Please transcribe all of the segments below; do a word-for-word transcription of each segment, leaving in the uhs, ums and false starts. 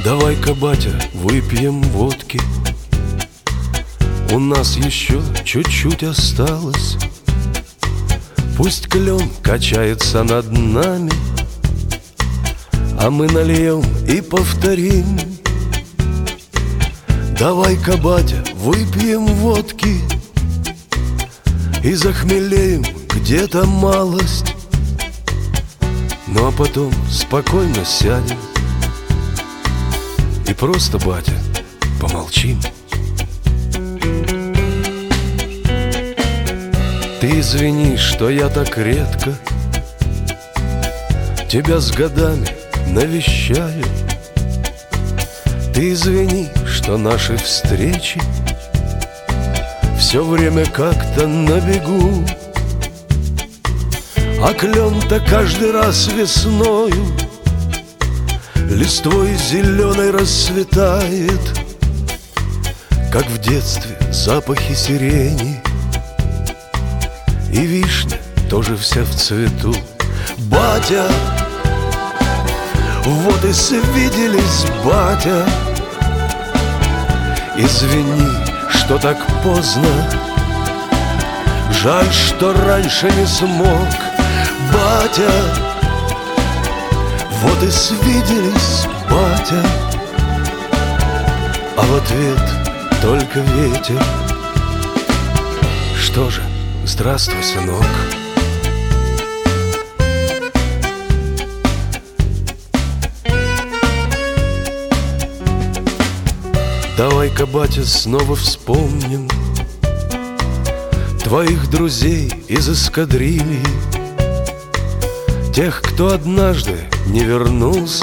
Давай-ка, батя, выпьем водки, у нас еще чуть-чуть осталось. Пусть клен качается над нами, а мы нальем и повторим. Давай-ка, батя, выпьем водки и захмелеем где-то малость. Ну а потом спокойно сядем и просто, батя, помолчим. Ты извини, что я так редко тебя с годами навещаю. Ты извини, что наши встречи все время как-то на бегу, а клен-то каждый раз весною листвой зеленой расцветает, как в детстве запахи сирени. И вишня тоже вся в цвету. Батя, вот и свиделись, батя. Извини, что так поздно, жаль, что раньше не смог. Батя, вот и свиделись, батя. А в ответ только ветер. Что же, здравствуй, сынок. Давай-ка, батя, снова вспомним твоих друзей из эскадрильи, тех, кто однажды не вернулся,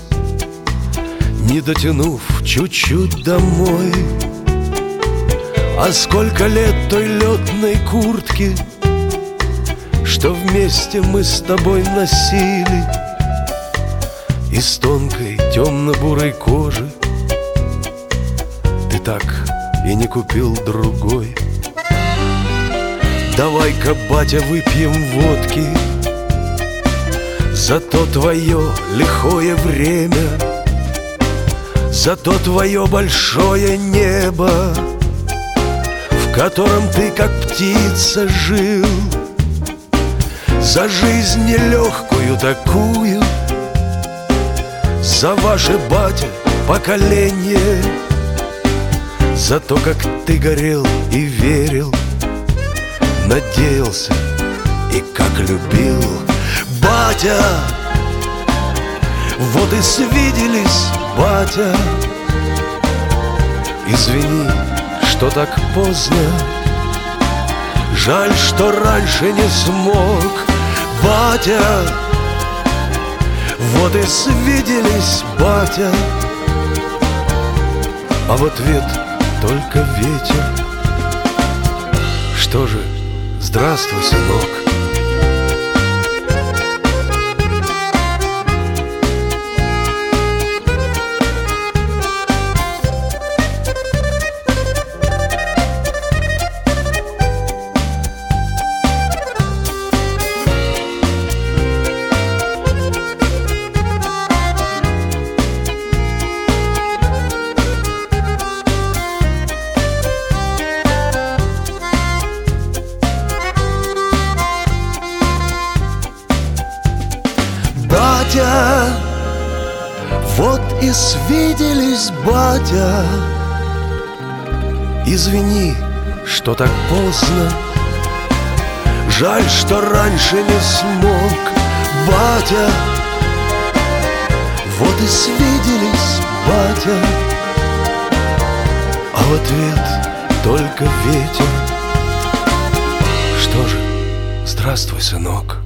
не дотянув чуть-чуть домой. А сколько лет той летной куртки, что вместе мы с тобой носили, из тонкой темно-бурой кожи, ты так и не купил другой. Давай-ка, батя, выпьем водки за то твое лихое время, за то твое большое небо, в котором ты как птица жил, за жизнь нелегкую такую, за ваше, батя, поколение, за то, как ты горел и верил, надеялся и как любил. Батя, вот и свиделись, батя. Извини, что так поздно, жаль, что раньше не смог. Батя, вот и свиделись, батя. А в ответ только ветер. Что же, здравствуй, сынок. Батя, вот и свиделись, батя. Извини, что так поздно, жаль, что раньше не смог. Батя, вот и свиделись, батя. А в ответ только ветер. Что же, здравствуй, сынок.